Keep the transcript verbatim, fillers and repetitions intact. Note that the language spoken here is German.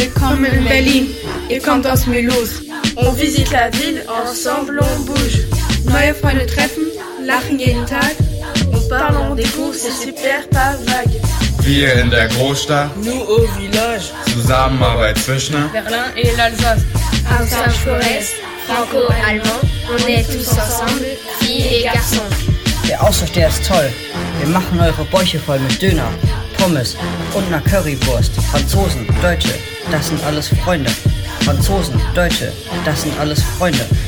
Willkommen in Berlin, ihr kommt aus Mulhouse. On visite la ville, ensemble on bouge. Neue Freunde treffen, lachen jeden Tag. On parle, on découvre, c'est super, pas vague. Wir in der Großstadt, nous au village. Zusammenarbeit zwischen Berlin et l'Alsace. Austausch-Forest, franco-allemand, on est tous ensemble, filles et garçons. Der Austausch, der ist toll. Wir machen eure Bäuche voll mit Döner, Pommes und einer Currywurst. Franzosen, Deutsche, das sind alles Freunde. Franzosen, Deutsche, das sind alles Freunde.